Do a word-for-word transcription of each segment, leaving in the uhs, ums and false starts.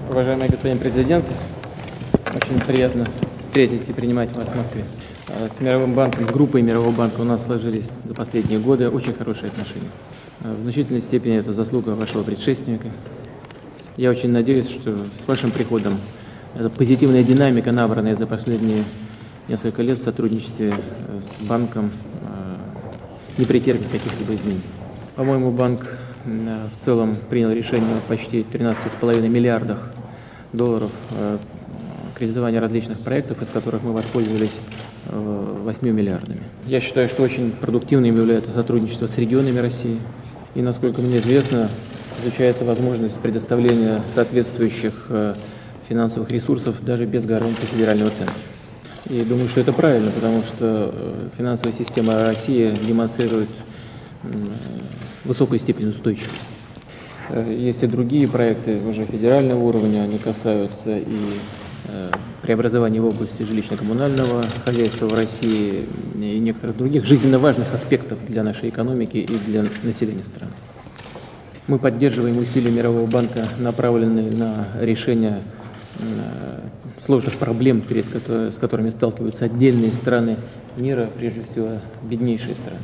Уважаемый господин президент, очень приятно встретить и принимать вас в Москве. С Мировым банком, с группой Мирового банка у нас сложились за последние годы очень хорошие отношения. В значительной степени это заслуга вашего предшественника. Я очень надеюсь, что с вашим приходом эта позитивная динамика, набранная за последние несколько лет в сотрудничестве с банком, не претерпит каких-либо изменений. По-моему, банк в целом принял решение о почти тринадцати с половиной миллиардах долларов кредитования различных проектов, из которых мы воспользовались восьмью миллиардами. Я считаю, что очень продуктивным является сотрудничество с регионами России. И, насколько мне известно, изучается возможность предоставления соответствующих финансовых ресурсов даже без гарантии федерального центра. И думаю, что это правильно, потому что финансовая система России демонстрирует высокую степень устойчивости. Есть и другие проекты уже федерального уровня, они касаются и преобразования в области жилищно-коммунального хозяйства в России и некоторых других жизненно важных аспектов для нашей экономики и для населения страны. Мы поддерживаем усилия Мирового банка, направленные на решение сложных проблем, перед, с которыми сталкиваются отдельные страны мира, прежде всего беднейшие страны.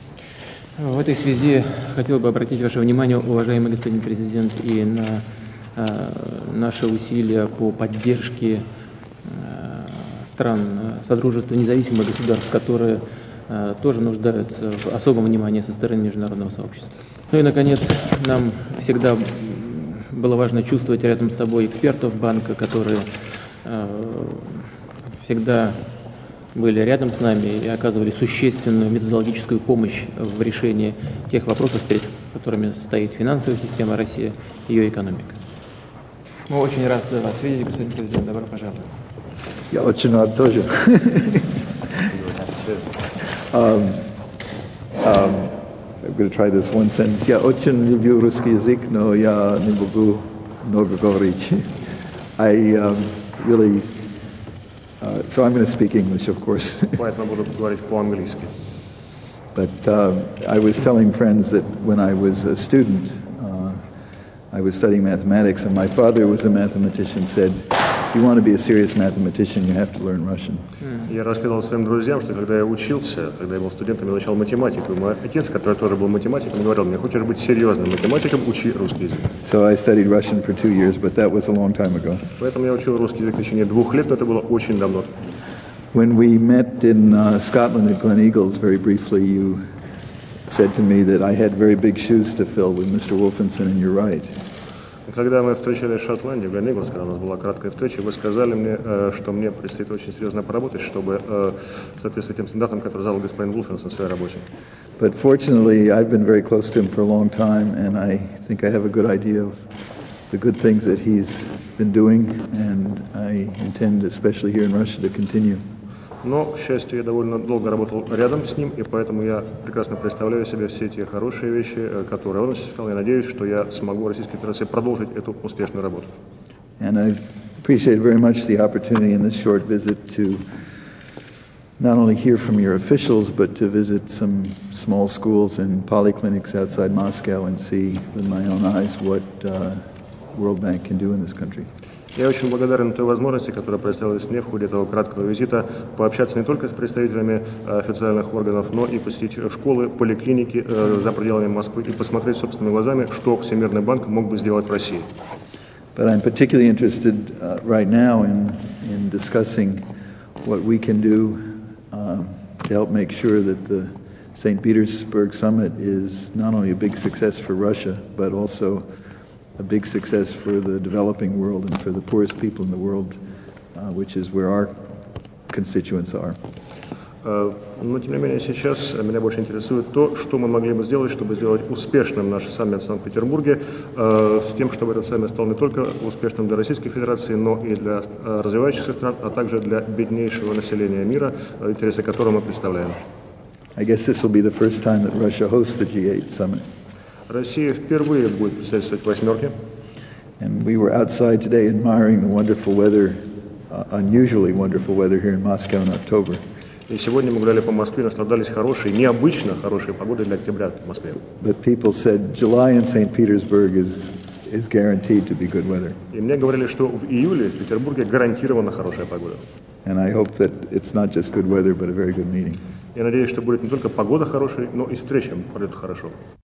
В этой связи хотел бы обратить ваше внимание, уважаемый господин президент, и на э, наши усилия по поддержке э, стран Содружества независимых государств, которые э, тоже нуждаются в особом внимании со стороны международного сообщества. Ну и, наконец, нам всегда было важно чувствовать рядом с собой экспертов банка, которые э, всегда были рядом с нами и оказывали существенную методологическую помощь в решении тех вопросов, перед которыми стоит финансовая система России и ее экономика. Мы очень рады вас видеть, господин президент. Добро пожаловать. Я очень рад тоже. um, um, I'm going to try this one sentence. Я очень люблю русский язык, но я не могу много говорить. I um, really Uh, so I'm going to speak English, of course. but uh, I was telling friends that when I was a student, uh, I was studying mathematics, and my father was a mathematician, said, if you want to be a serious mathematician, you have to learn Russian. Я рассказывал своим друзьям, что когда я учился, когда я был студентом, я изучал математику. И мой отец, который тоже был математиком, говорил мне, хочешь быть серьезным математиком, учи русский язык. So I studied Russian for two years, but that was a long time ago. Поэтому я учил русский язык в течение двух лет, но это было очень давно. When we met in uh, Scotland at Gleneagles, very briefly, you said to me that I had very big shoes to fill with Mister Wolfenson, and you're right. Когда мы встречались в Шотландии, в Глениглс, когда у нас была краткая встреча, вы сказали мне, что мне предстоит очень серьезно поработать, чтобы соответствовать тем стандартам, которые задал господин Вулфенсон в своей работе. But fortunately, I've been very close to him for a long time, and I think I have a good idea of the good things that he's been doing, and I intend, especially here in Russia, to continue. Но, к счастью, я довольно долго работал рядом с ним, и поэтому я прекрасно представляю себе все те хорошие вещи, которые он осуществлял. Я надеюсь, что я смогу в Российской Федерации продолжить эту успешную работу. And I appreciate very much the opportunity in this short visit to not only hear from your officials, but to visit some small schools and polyclinics outside Moscow and see with my own eyes what uh, World Bank can do in this country. Я очень благодарен той возможности, которая представилась мне в ходе этого краткого визита, пообщаться не только с представителями официальных органов, но и посетить школы, поликлиники э, за пределами Москвы и посмотреть собственными глазами, что Всемирный банк мог бы сделать в России. But I'm particularly interested uh, right now in, in discussing what we can do uh, to help make sure that the Saint Petersburg summit is not only a big success for Russia, but also a big success for the developing world and for the poorest people in the world, uh, which is where our constituents are. Но, тем не менее, сейчас меня больше интересует то, что мы могли бы сделать, чтобы сделать успешным наш саммит в Санкт-Петербурге, с тем, чтобы этот саммит стал не только успешным для Российской Федерации, но и для развивающихся стран, а также для беднейшего населения мира, интересы которого мы представляем. I guess this will be the first time that Russia hosts the G eight summit. Россия впервые будет председательствовать восьмерке. And we were outside today admiring the wonderful weather, uh, unusually wonderful weather here in Moscow in October. И сегодня мы гуляли по Москве, наслаждались хорошей, необычно хорошей погодой для октября в Москве. But people said July in Saint Petersburg is is guaranteed to be good weather. И мне говорили, что в июле в Петербурге гарантированно хорошая погода. And I hope that it's not just good weather, but a very good meeting. Я надеюсь, что будет не только погода хорошей, но и встреча пройдет хорошо.